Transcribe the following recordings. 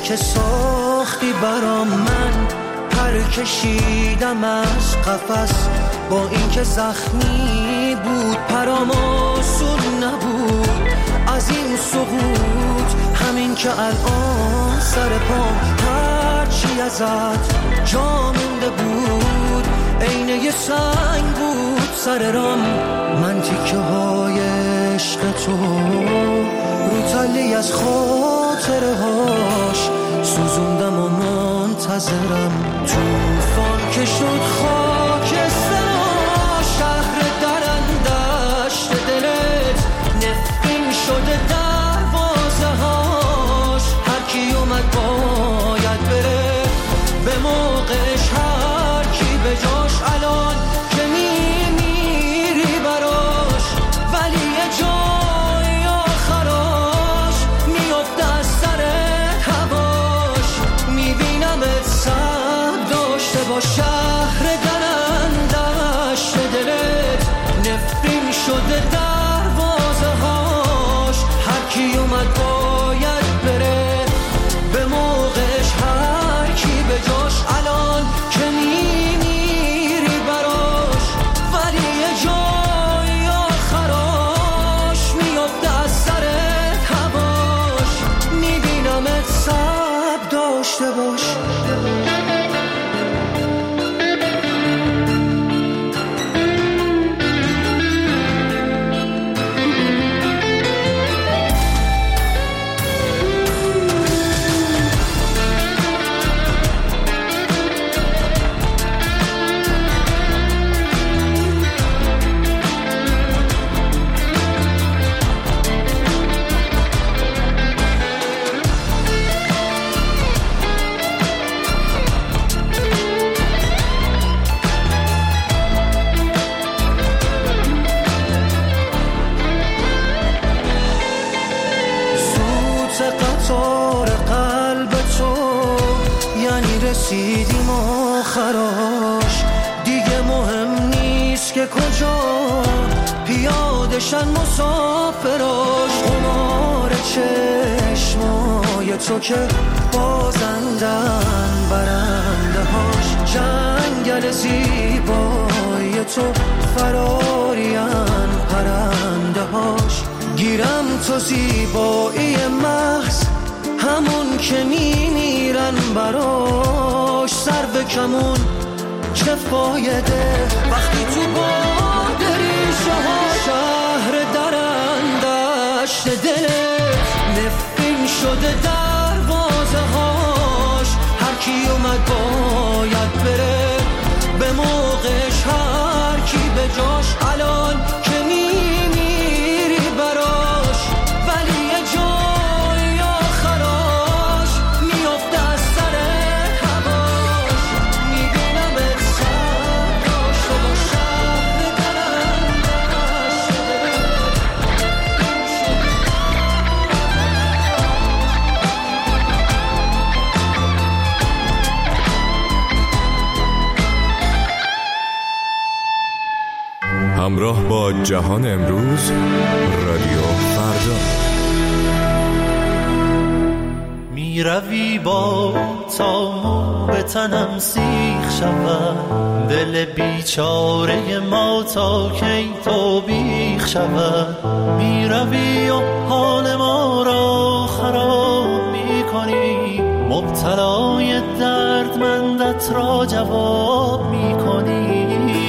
که ساختی برام، من پر کشیدم از قفس. با اینکه زخمی بود پرام آسون نبود. از این سقوط همین که الان سر پام هرچی ازت جا مونده بود عین یه سنگ بود سر رام. من تیکه های عشق تو رو تلی از خاطره هاش سوزوندم و منتظرم. توفان که شد خاکستر شهر درندشت دلت نفرین شده دروازه هاش. هر کی اومد باید بره به موقعش، هر کی به جاش الان که میمیری براش. ولی یه جای آخراش میفته از سر هواش. میبینمت سب داشته با شهر درندشت دلت نفرین شده دروازه هاش. هر کی اومد باید بره به موقعش، هر کی به جاش الان که میمیری براش. ولی یه جای آخراش میفته از سر هواش. میبینمت سب داشته باش. رسیدیم آخراش، دیگه مهم نیست که کجا پیادشن مسافراش. قمار چشمای تو که بازندن برنده هاش. جنگل زیبای تو فرارین پرنده هاش. گیرم تو زیبایی محض همون که میمیرن براش. سر به کمون چه فایده وقتی تو باد ریشه ها. شهر درندشت دلت نفرین شده دروازه هاش. هر کی اومد باید بره به موقعش، هر کی به جاش الان که میمیری براش. ولی یه جای آخراش میفته از سر هواش. میبینم سر داشته با شهر درندشت همراه با جهان امروز، رادیو فردا. می روی با تا مو به تنم سیخ شود. دل بیچاره ما تا کی تو بیخ شود. می روی و حال ما را خراب می کنی. مبتلای دردمندت را جواب می کنی.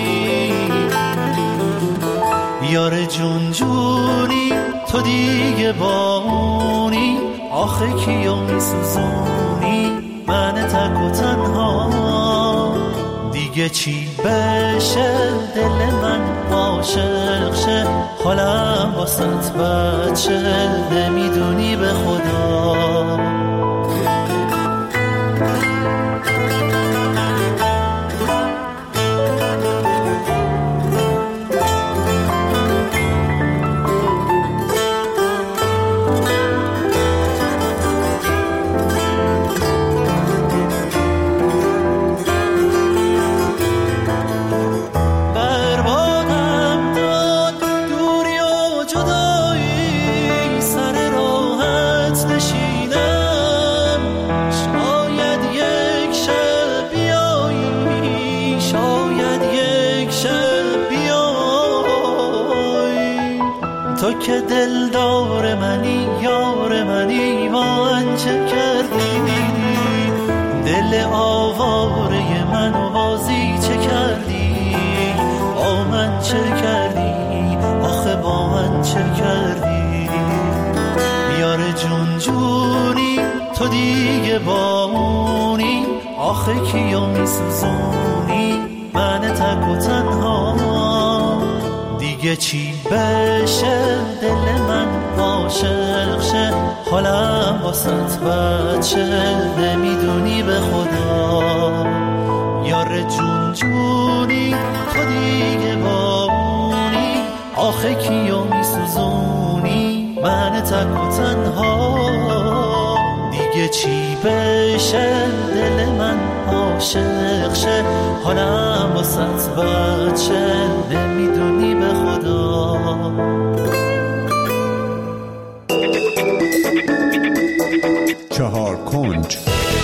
یار جون جونی تو دیگه بانی. آخه کیو میسوزونی من تک و تنها. دیگه چی بشه دل من عاشق شه. حالم واسط بچه نمیدونی به خدا. نشینم تو که دلدار منی یار منی من چه کردی دل آواره منو بازی چه کردی با من چه کردی آخه با من چه کردی یار جون جونی تو دیگه بامونی آخه کیو میسوزونی من تک و تنها دیگه چی بشه دل من عاشق شه حالم واسط بچه نمیدونی به خدا یار جون جونی تو دیگه بامونی آخه کیو میسوزونی من تک و تنها دیگه چی بشه دل من عاشق شه حالم واسط بچه نمیدونی به خدا چهار کنج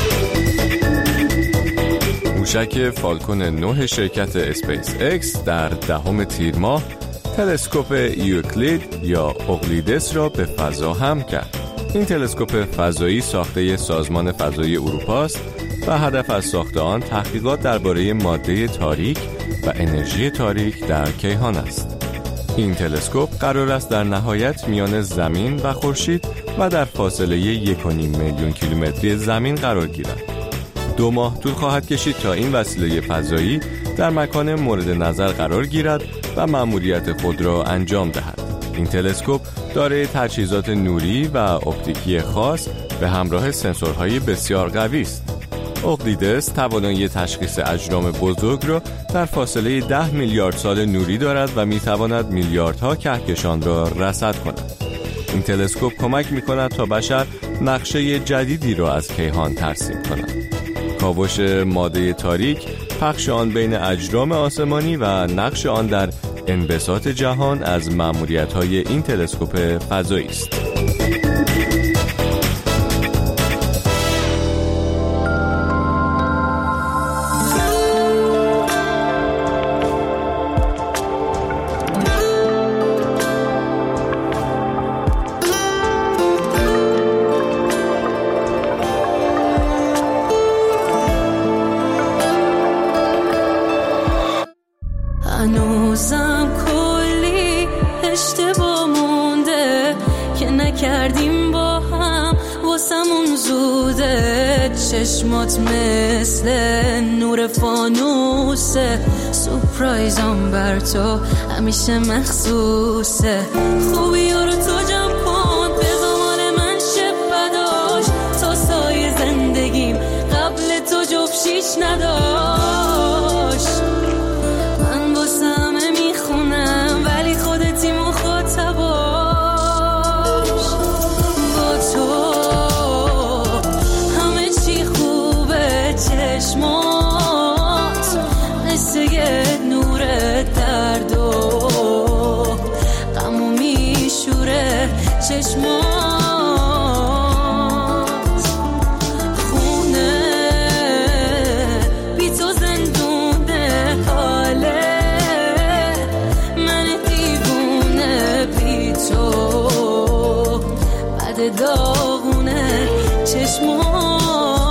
موشک فالکون 9 شرکت اسپیس اکس در 10 تیر ماه تلسکوپ یوکلید یا اقلیدس را به فضا حمل کرد. این تلسکوپ فضایی ساخته سازمان فضایی اروپا است و هدف از ساخت آن تحقیقات درباره ماده تاریک و انرژی تاریک در کیهان است. این تلسکوپ قرار است در نهایت میان زمین و خورشید و در فاصله 1.5 میلیون کیلومتری زمین قرار گیرد. 2 ماه طول خواهد کشید تا این وسیله فضایی در مکان مورد نظر قرار گیرد و مأموریت خود را انجام دهد. این تلسکوپ دارای تجهیزات نوری و اپتیکی خاص به همراه سنسورهای بسیار قوی است. اقلیدس توانایی تشخیص اجرام بزرگ را در فاصله 10 میلیارد سال نوری دارد و میتواند میلیاردها کهکشان را رصد کند. این تلسکوپ کمک میکند تا بشر نقشه جدیدی را از کیهان ترسیم کند. کاوش ماده تاریک، پخش آن بین اجرام آسمانی و نقش آن در انبساط جهان از مأموریت‌های این تلسکوپ فضایی است. هنوزم کلی اشتباه مونده که نکردیم با هم واسمون زوده چشمات مثل نور فانوسه سورپرایزم بر تو همیشه مخصوصه خوبی رو تو جمع کن به زمان من شب بداش تا سایه زندگیم قبل تو جفشیش نداشت من واسه همه میخونم ولی خودتی مخاطباش با تو همه چی خوبه چشمات مثل یه نور درد و غمو میشوره چشمات داغونه چشمات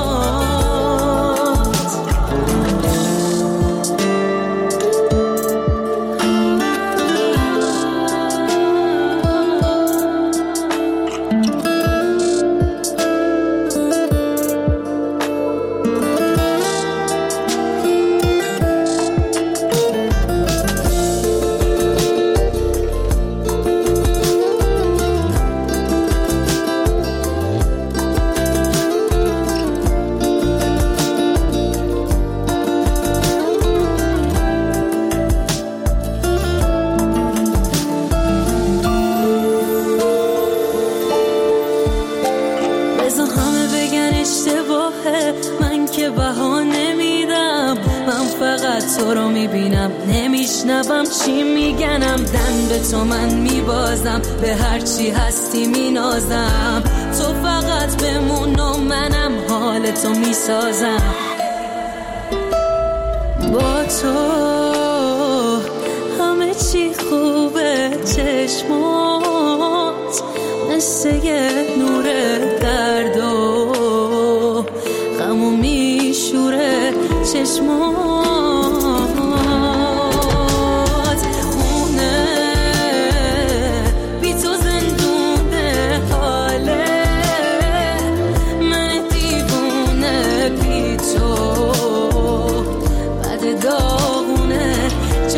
من که بها نمیدم من فقط تو رو میبینم نمیشنوم چی میگنم دن به تو من میبازم به هر چی هستی مینازم تو فقط بمون و منم حال تو میسازم با تو همه چی خوبه چشمات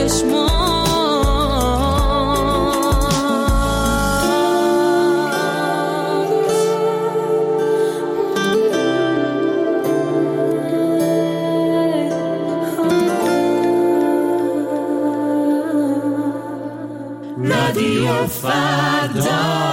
رادیو فردا.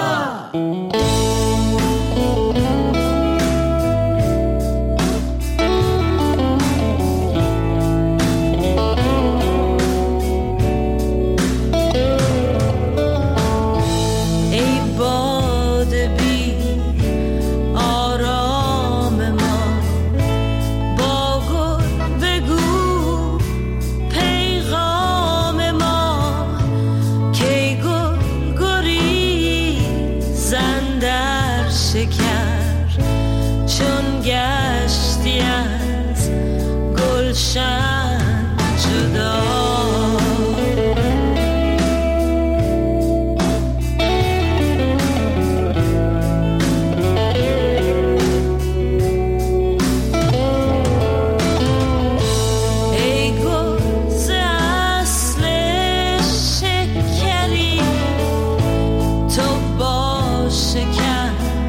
چون گشتی از گلشن جدا ای گل ز اصل شکری تو با شکر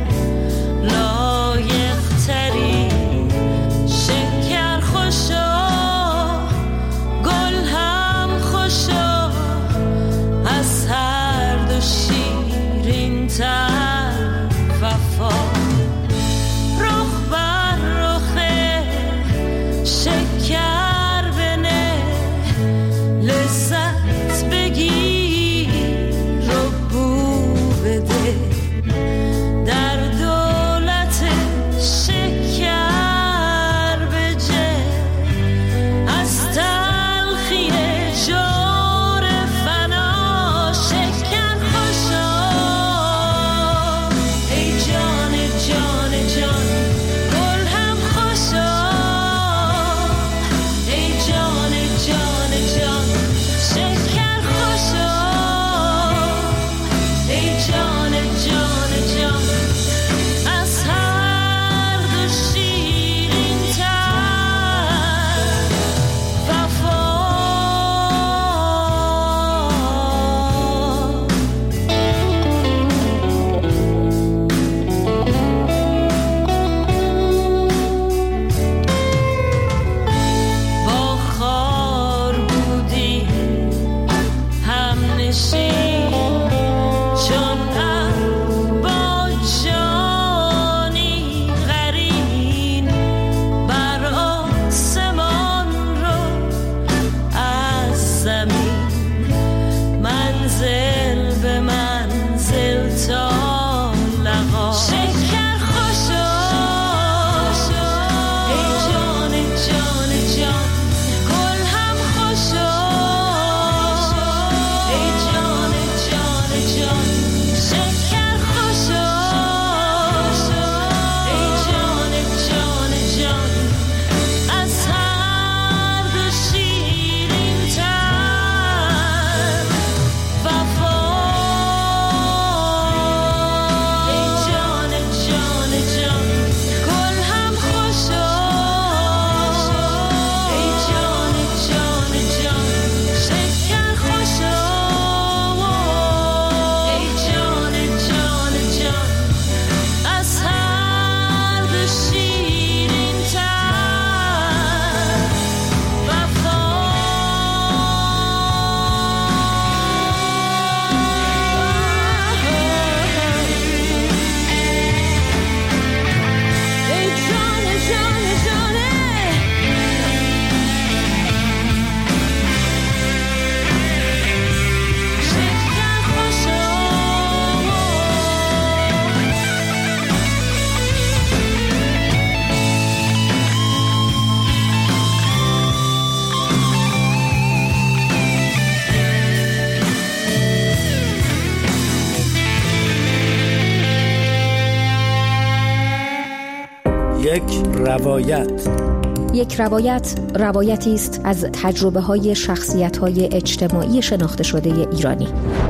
یک روایت روایتی است از تجربه‌های شخصیت‌های اجتماعی شناخته شده ایرانی.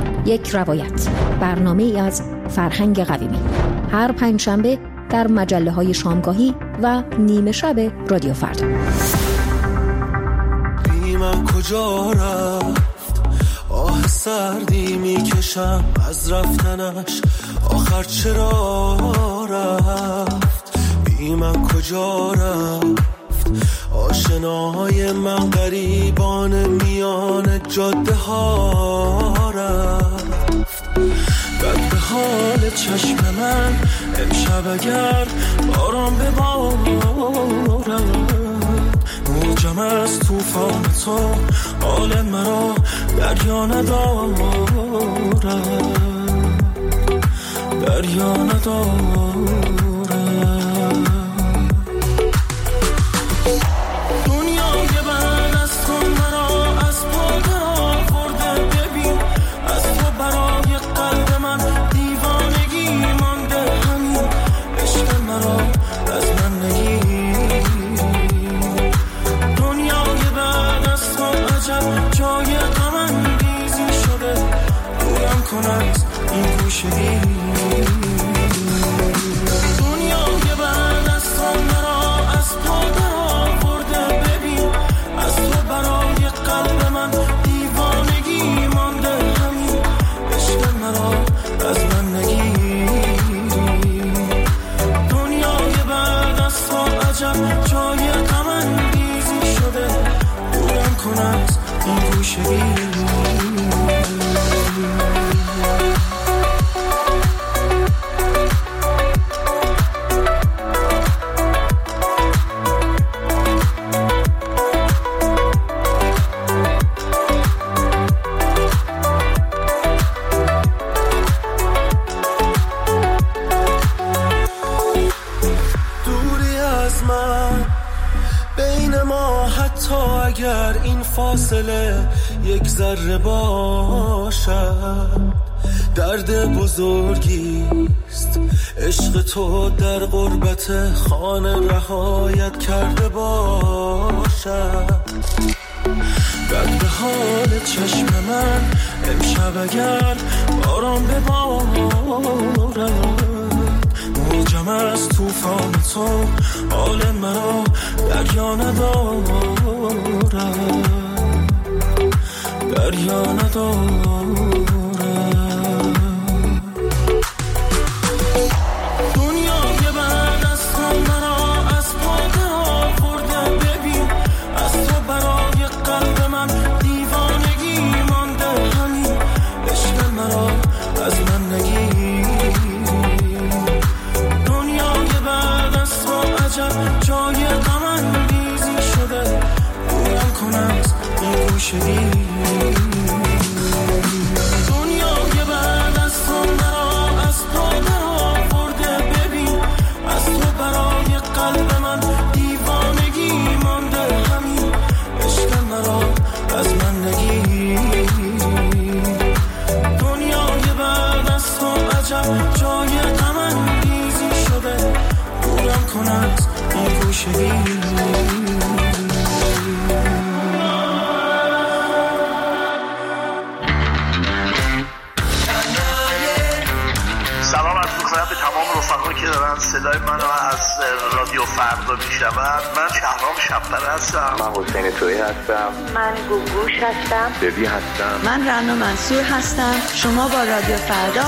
یک روایت، برنامه‌ای از فرهنگ قویمی. هر پنجشنبه در مجله‌های شامگاهی و نیمه شب رادیو فردا. بی من کجا رفت، آه سردی میکشم از رفتنش، آخر چرا رفت، بی من کجا رفت، آشناهای من غریبان میان جاده ها رفت. بد به حال چشم من امشب اگر باران ببارد، موجم از توفان تو حال مرا دریا ندارد، دریا ندارد. این گوشه‌ای دنیای بعد از تو مرا از پا درآورده، ببین از تو برای قلب من دیوانگی مانده، همین عشق مرا از من نگیر. دنیای بعد از تو عجب جای غم انگیزی شده، دورم کن از این گوشه‌ای. اگر این فاصله یک ذره باشد، درد بزرگیست عشق تو در غربت خانه رهایت کرده باشد. بد به حال چشم من امشب اگر باران ببارد، موجم از توفان تو حال مرا دریا ندارد، دریا ندارد. دنیای بعد از تو مرا از پا درآورده، ببین از تو برای قلب من دیوانگی مانده، همین عشق مرا از من نگیر. دنیای بعد از تو عجب جای غم انگیزی شده، دورم کن از این گوشه‌ای. دنیای بعد از تو مرا از پا درآورده، ببین از تو برای قلب من دیوانگی مانده، همین عشق مرا از من نگیر. دنیای بعد از تو عجب جای غم انگیزی شده، دورم کن از این گوشه‌ای. که دارن صدای منو از رادیو فردا میشنون. من شهرام شب‌پره هستم. من حسین تویی هستم. من گوگوش هستم. ببی هستم. من رنا منصور هستم. شما با رادیو فردا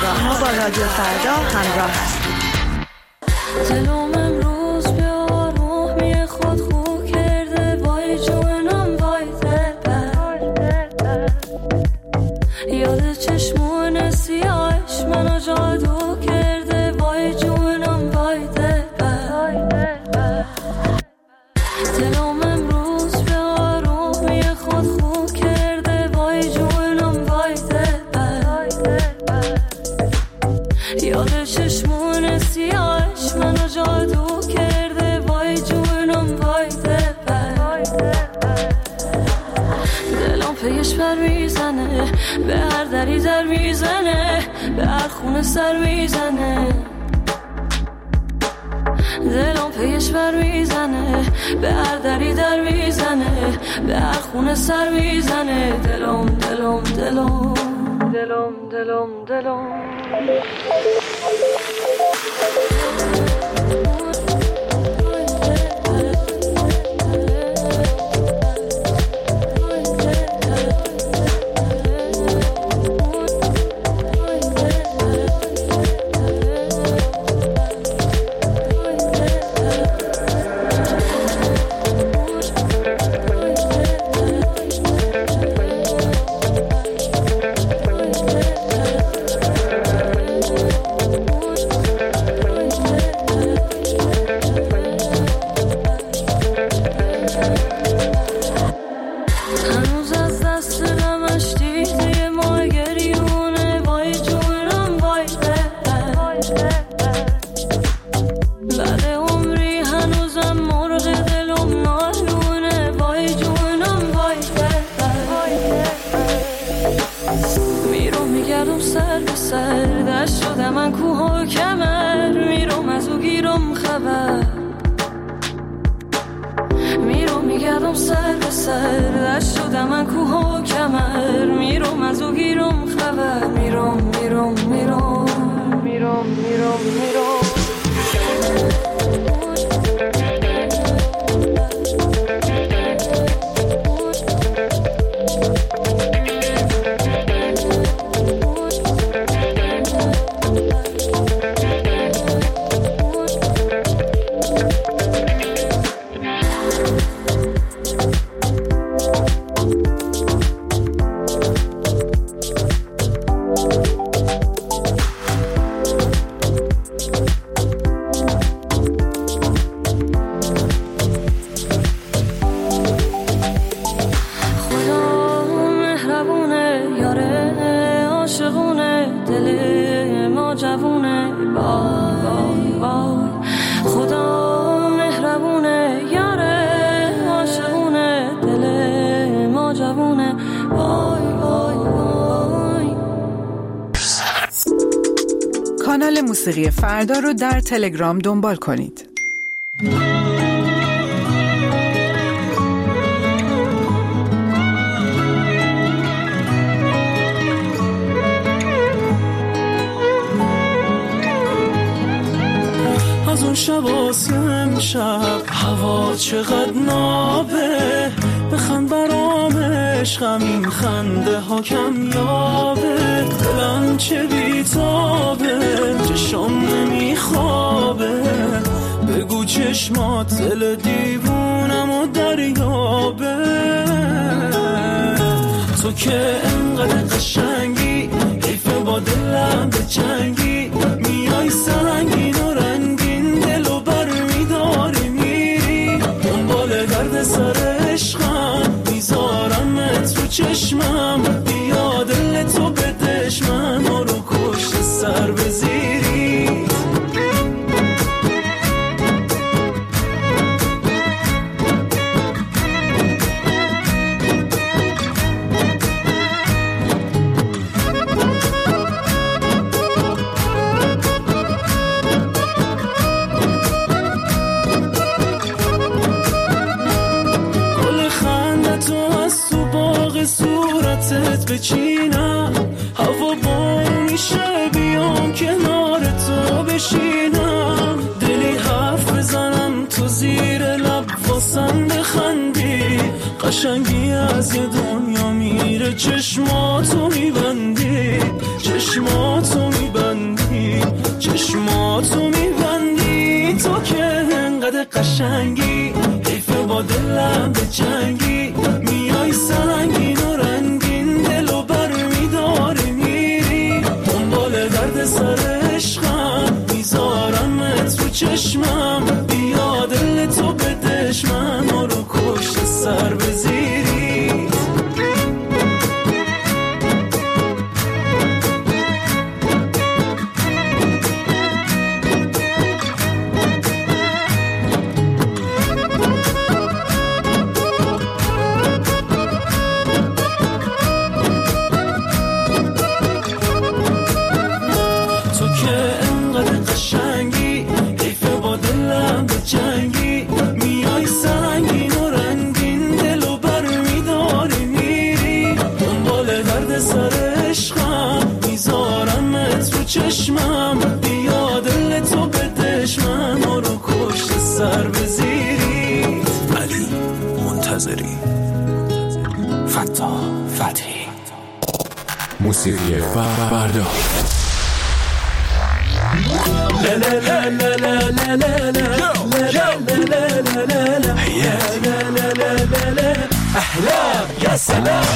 همراه هستید. دلم امروز به آرومی خود خو کرده، وای جونم وای دلبر، یاد چشمون سیاهش منو جادو کرده، وای جونم وای دلبر. دلم امروز به آرومی خود خو کرده، وای جونم وای دلبر، یاد چشمون سیاهش منو جادو کرده، وای جونم وای دلبر. دلم پیش بر میزنه، به هر دری در میزنه، به هر خونه سر میزنه. دلم پیش بر میزنه، به هر دری در میزنه، به هر خونه سر میزنه. دلم دلم دلم دلم دلم دلم دل ما جوونه، وای وای وای خدا مهربونه، یاره عاشقونه، دل ما جوونه، وای وای وای. کانال موسیقی فردا رو در تلگرام دنبال کنید. از اون شب امشب هوا چقدر نابه، بخند برام عشقم این خنده ها کمیابه، دلم چه بیتابه چشم نمیخوابه، بگو چشمات دل دیوونم و دریابه، تو که انقدر قشنگی حیفه با دلم به جنگی، میای سنگین و رنگین دلو بر میداری میری، دنبال درد سر عشقم میذارمت رو چشمم، بیا دل تو بدش من رو کشت سر بزیری. صورتت بچینم، هوا بارون میشه بیام کنار تو بشینم، دلی حرف بزنم تو زیر لب واسم بخندی، قشنگی از یه دنیا میره چشماتو میبندی، چشماتو میبندی، چشماتو میبندی، تو که انقدر قشنگی حیفه با دلم به جنگی، میای سنگین و رنگین دلو بر میداری میری، دنبال درد سر عشقم میذارمت رو چشمم، بیا دل تو بدش من رو کشت سر بزیری. جنگی میای سنگین و رنگین دلو بر میداری میری، دنبال درد سر عشقم میذارمت رو چشمم، بیا دل تو بدش من رو کشت سر بزیری. علی منتظری، فتحی موسیقی فردا. احلام يا سلام.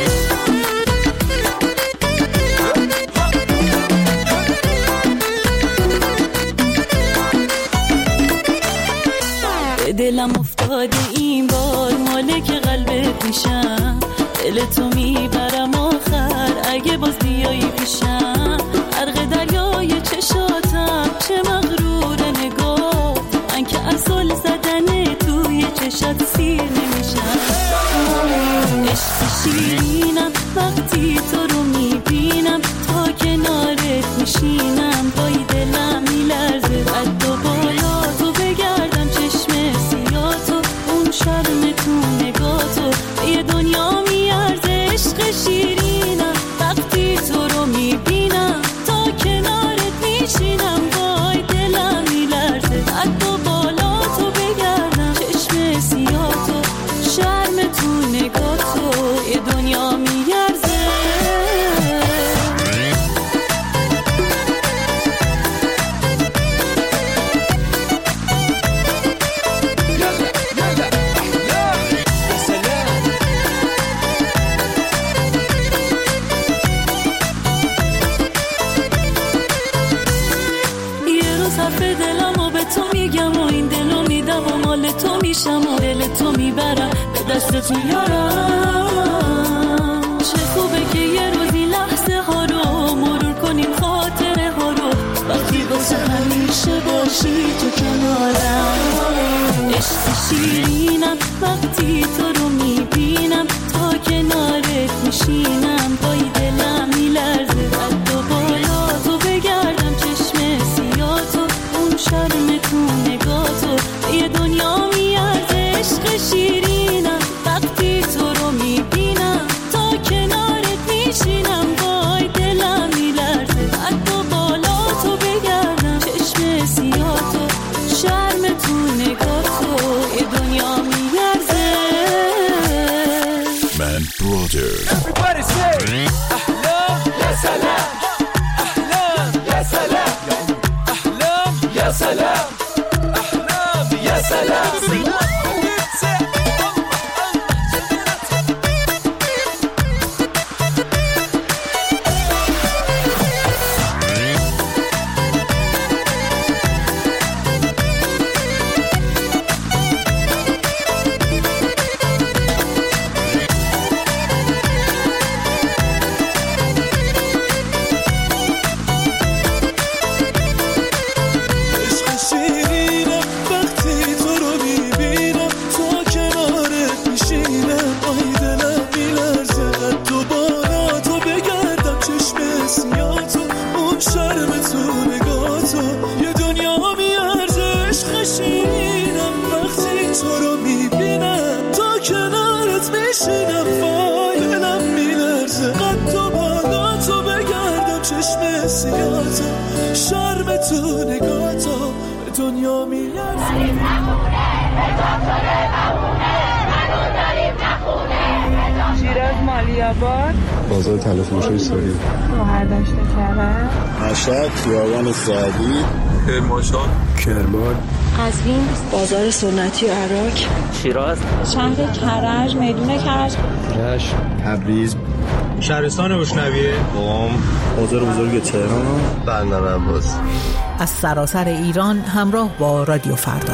دلم افتاده این بار مالک قلبت میشم، دل تو میبرم آخر اگه باز بیایی پیشم، غرق دریای چشاتم چه مغرور نگاه، من که از زل زدن توی چشات سیر نمیشم، عشق شیرینم وقتی تو رو میبینم، تا کنارت میشینم پای دلم میلرزه، قد و بالا تو بگردم چشم سیاتو، اون شرم تو نگاتو یه دنیا میارزه، عشق شیرینم وقتی تو رو میبینم، تا کنارت میشینم پای دلم میلرزه، قد و بالا تو بگردم چشم سیاتو، شرم تو نگاتو یه دنیا میارزه. میشم و دل تو میبرم به دستت میارم، چه خوبه که یه روزی لحظه ها رو مرور کنیم شیرینم وقتی تو رو میبینم تا کنارت میشینم پای دلم میلرزه قد و بالا تو بگردم چشم سیاه تو اون شرم تو نگاه تو یه دنیا میارزه عشق شیرینم وقتی تو رو میبینم تا کنارت میشینم پای دلم میلرزه قد و بالا تو بگردم چشم سیاه تو شرم تو نگاه تو یه دنیا میارزه من برادر Everybody say احلام یا سلام احلام یا سلام احلام یا سلام احلام یا سلام بازار تلافروشی سوری مهردشت کرد مشهد خیابان سعدی کرمانشاه کرمان قزوین بازار سنتی عراق شیراز شهر کرج میدون کرج رشت تبریز شهرستان بشنویه قم بازار بزرگ تهران بندر عباس از سراسر ایران همراه با رادیو فردا.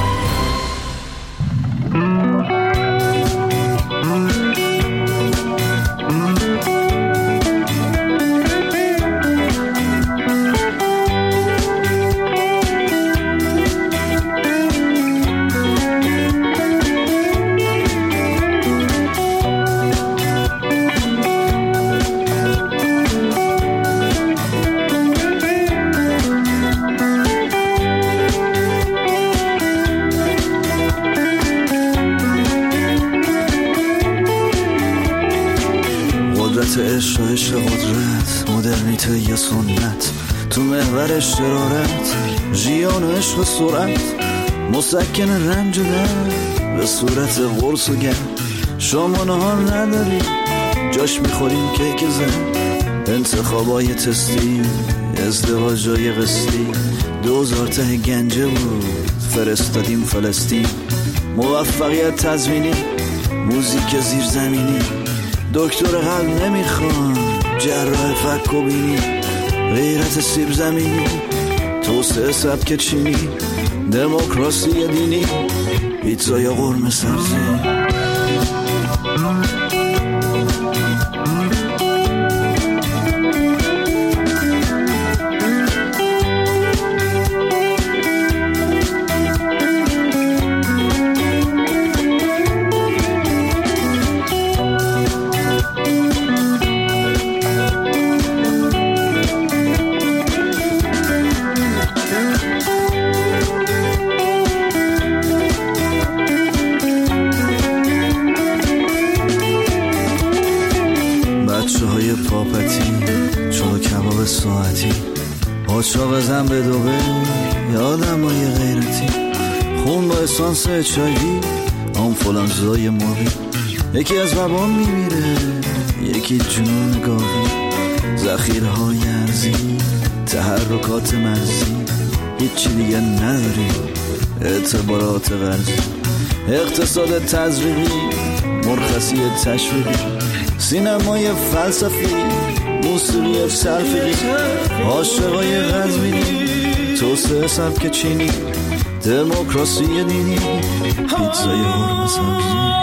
عشق قدرت مدرنیته یا سنت تو محور شرارت ژیان عشق سرعت مسکن رنج و درد به صورت قرص و گرد شما نهار نداری جاش میخوریم کیک زن انتخابای تستی ازدواجای قسطی 2000 ته گنجه بود فرستادیم فلسطین موفقیت تضمینی موزیک زیرزمینی دکتر قلب نمیخوان جراح فک و بینی غیرت سیب زمینی توسعه سبک چینی دموکراسی دینی پیتزا یا قرمه سبزی آشاق زن به دوبه یادم های غیرتی خون با اسانس چایوی آنفولانزای موبی یکی از وبا میمیره یکی جنون گاوی ذخیره های ارزی تحرکات مرزی هیچی دیگه نداری اعتبارات ورزی اقتصاد تزریقی مرخصی تشویقی سینمای فلسفی موسیقی سلفی عاشقای قزوینی توسعه سبک چینی دموکراسی دینی پیتزای قرمه سبزی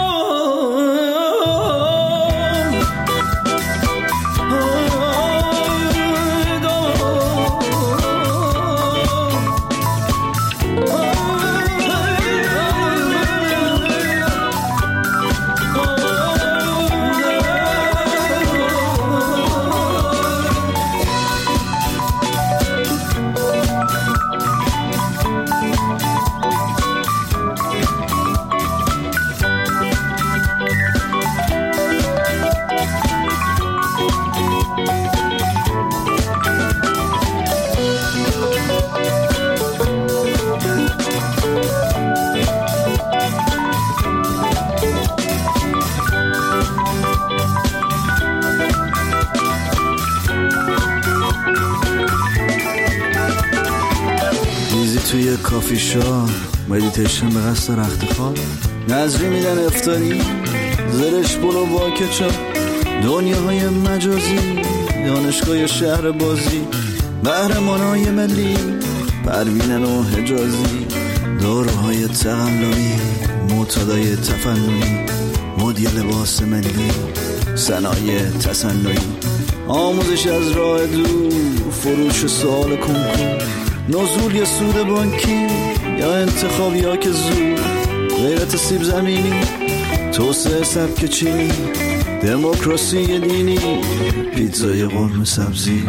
توی کافی شاپ مدیتیشن به قصد رخت خواب، نظری میدن افطاری، زرش بلو واکچا، دنیاهای مجازی، دانشگاه شهر بازی، قهرمانای ملی، پروینن و حجازی، داروهای تقلبی، معتادای تفننی، مدیر لباس ملی، صنایع تصنعی، آموزش از راه دور، فروش سوال کنکور، نزول یا سود بانکی یا انتخاب یا که زور، غیرت سیب زمینی، توسعه سبک چینی، دموکراسی دینی، پیتزای قرمه سبزی.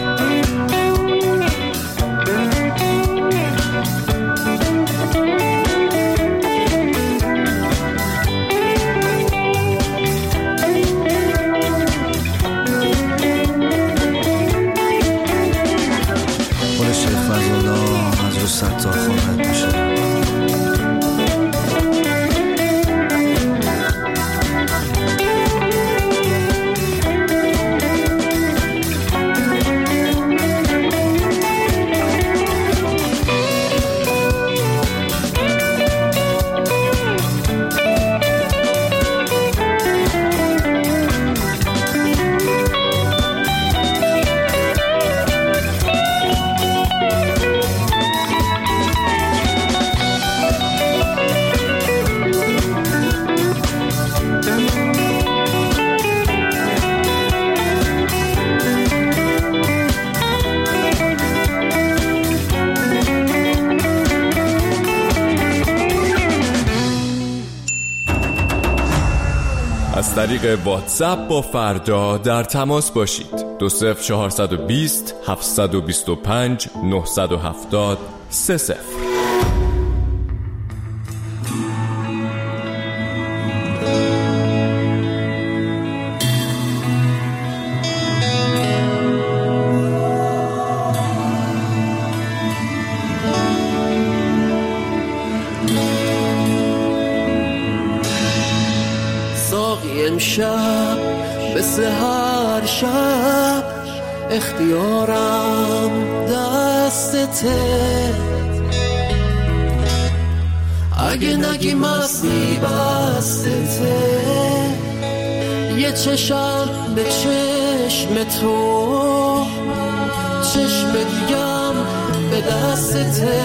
از طریق واتساپ با فردا در تماس باشید. 20420 725 970 30. امشب به سحر شب اختیارم دستته، اگه نگی مستی بستته، یه چشم به چشم تو، چشم دیگم به دستته،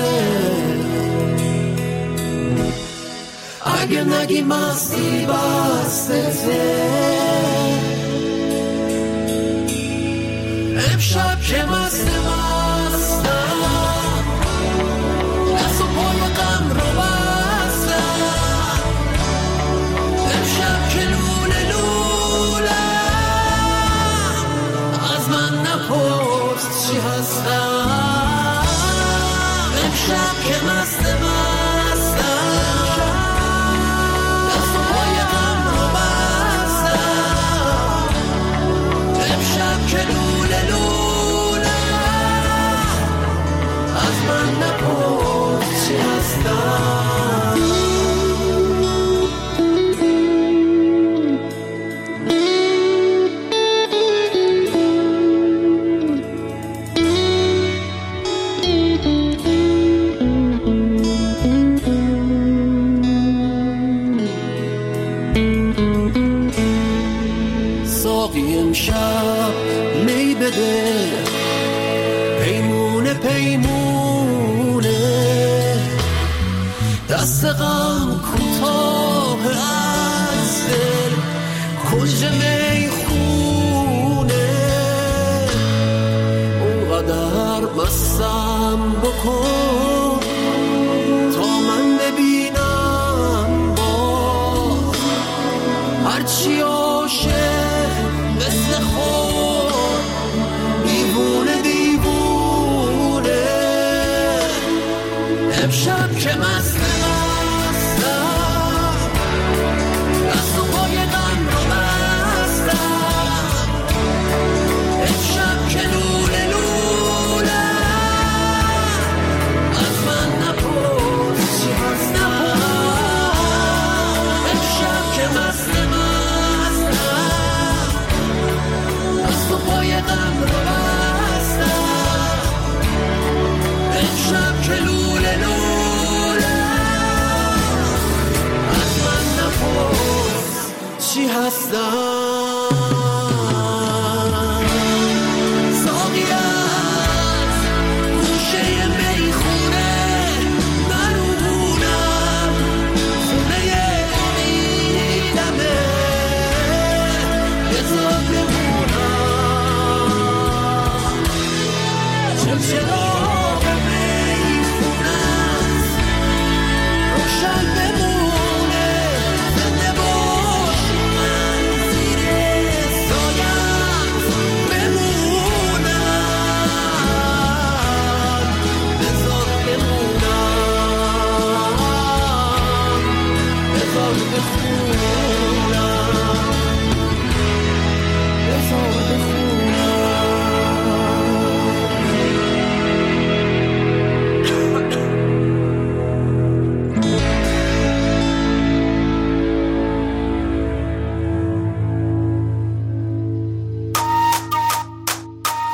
اگه نگی مستی بستته، امشب که مستم دست و پای غم رو بستم، امشب که لوله لولم از من نپرس چی هستم، امشب که مستم ساقی امشب می بده، پیمونه پیمونه، دست غم کوتاه از دل کنج میخونه، اونقدر مستم بکن تا من ببینم باز هرچی عاشق مثل خود دیوونه دیوونه، امشب که مستم دست و پای غم رو بستم، امشب که لوله لوله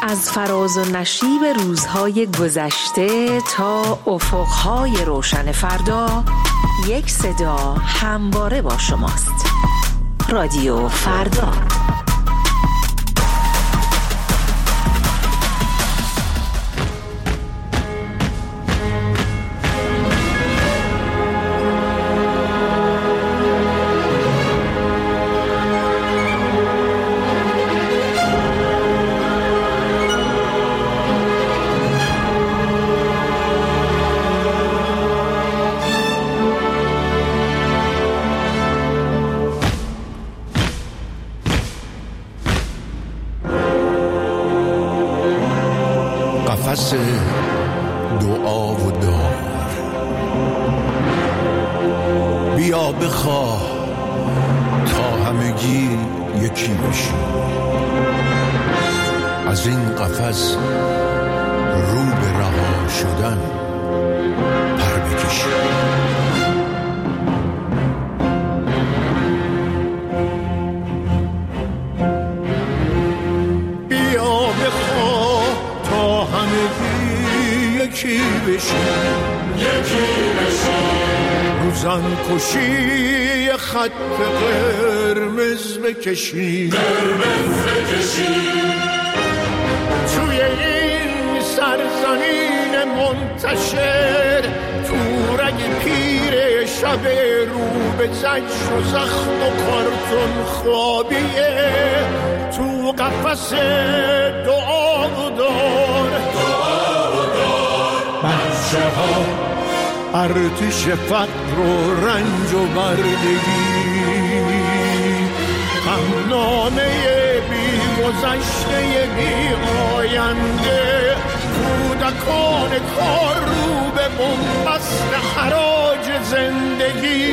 از فراز و نشیب روزهای گذشته تا افقهای روشن فردا، یک صدا همواره با شماست. رادیو فردا. قفس دعا و دار، بیا بخواه تا همگی یکی بشیم. از این قفس رو به رها شدن پر بکشیم. یکی بشیم، روزن کشی خط قرمز بکشیم، توی این سرزمین منتشر، تو رگ پیر شب رو به زجر و زخم و کارتون خوابیه، تو قفس دعا و دار، بچه ها ارتش فقر و رنج و بردگی، هم نامه بی گذشته بی آینده، کودکان کار رو به بنبست حراج زندگی،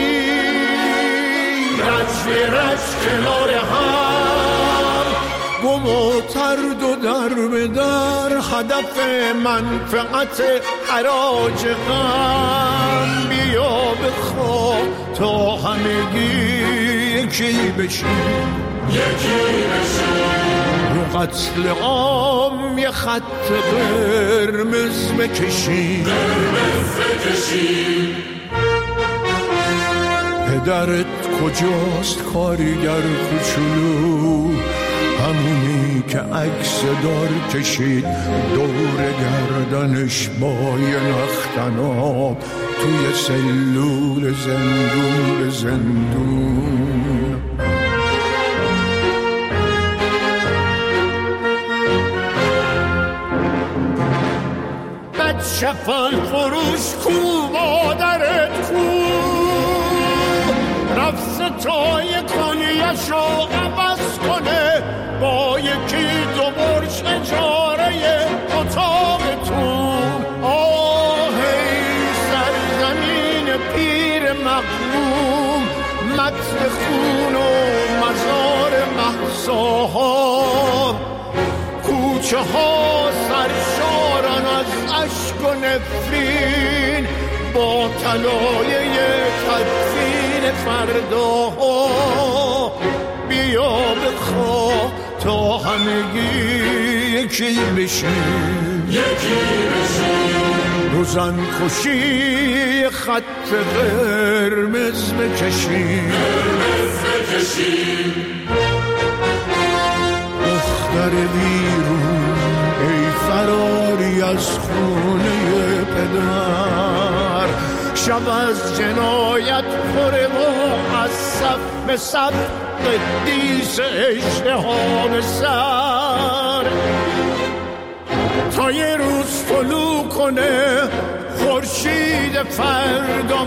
رج به رج کنار هم، گم و ترد و در به در، هدف منفعت حراج غم، بیا بخواه تا همگی یکی بشیم، رو قتل عام یه خط قرمز بکشیم، پدرت کجاست کارگر کوچولو، همونی که عکس دار کشید دور گردنش با یه نختناب، توی سلول زندون به زندون. بچه فال فروش کو، مادرت کو، رفت ستای کنیشو عوض کنه، با یکی دو برج اجاره اتاقتون. آهی سرزمین پیر مغموم، متن خون و مزار مهساها، کوچه ها سرشارن از اشک و نفرین، با طلایه تدفین فرداها، بیا بخواه تا همگی یکی بشیم، روزن کشی خط قرمز بکشیم، دختر بیرون ای فراری از خونه پدر، شب از جنایت پره و از صف به صف، قدیس اشتها به سر، تا یه روز طلوع کنه خورشید فردا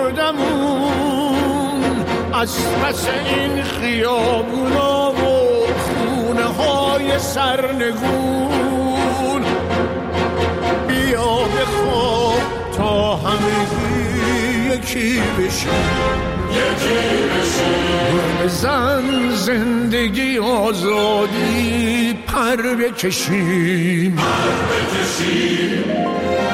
مردمون، از پس این خیابونا و خونه های سرنگون، بیا بخواه تا همگی یکی بشیم، بزن زندگی آزادی پر بکشیم،